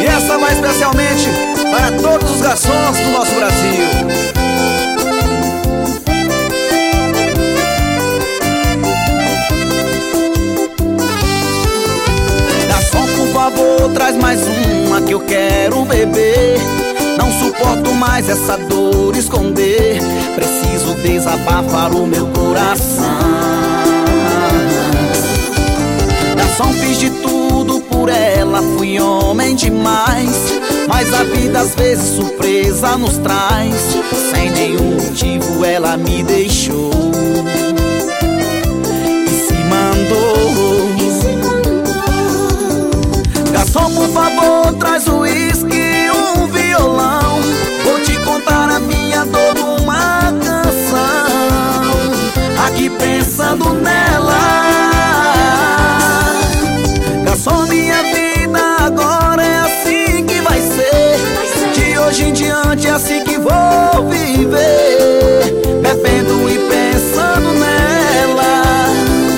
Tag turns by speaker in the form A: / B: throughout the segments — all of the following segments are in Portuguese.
A: E essa vai especialmente para todos os garçons do nosso Brasil. Garçom, por favor, traz mais uma que eu quero beber. Não suporto mais essa dor esconder. Preciso desabafar o meu coração. Garçom, fiz de tudo por ela, fui homem demais. Mas a vida às vezes surpresa nos traz. Sem nenhum motivo ela me deixou e se mandou. Garçom, por favor, traz o uísque, um violão. Vou te contar a minha dor numa canção, aqui pensando nela. Garçom, minha vida agora é assim que vai ser. De hoje em diante é assim que vou viver, bebendo e pensando nela.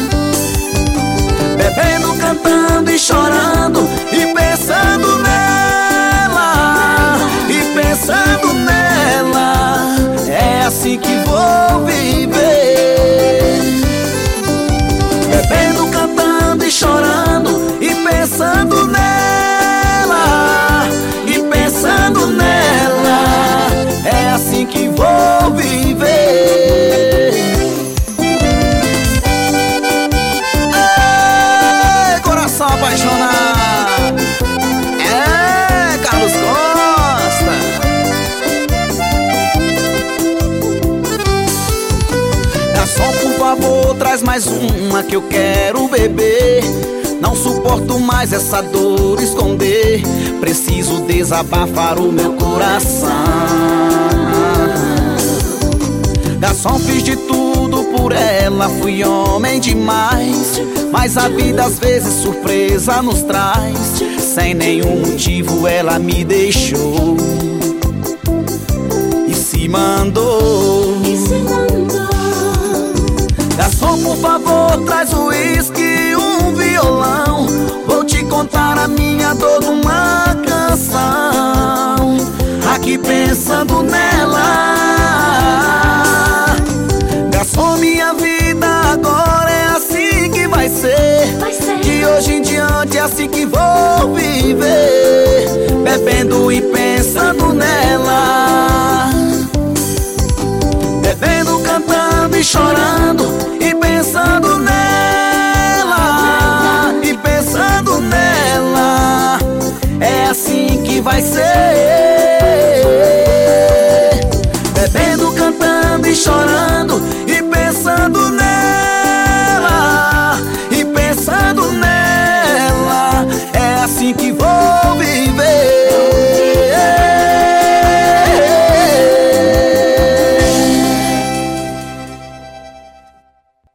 A: Bebendo, cantando e chorando e pensando nela. E pensando nela, é assim que vou viver. Bebendo, cantando e chorando e pensando nela. E pensando nela, é assim que vou viver. Ei, coração apaixonado, é Carlos Costa. Garçom, por favor, traz mais uma que eu quero beber. Não suporto mais essa dor esconder. Preciso desabafar o meu coração. Garçom, fiz de tudo por ela, fui homem demais. Mas a vida às vezes surpresa nos traz. Sem nenhum motivo ela me deixou e se mandou. Garçom, por favor, traz o uísque, um violão. Vou te contar a minha dor numa canção, aqui pensando nela. Garçom, minha vida agora é assim que vai ser. De hoje em diante é assim que vou viver, bebendo e pensando nela. Bebendo, cantando e chorando e pensando nela.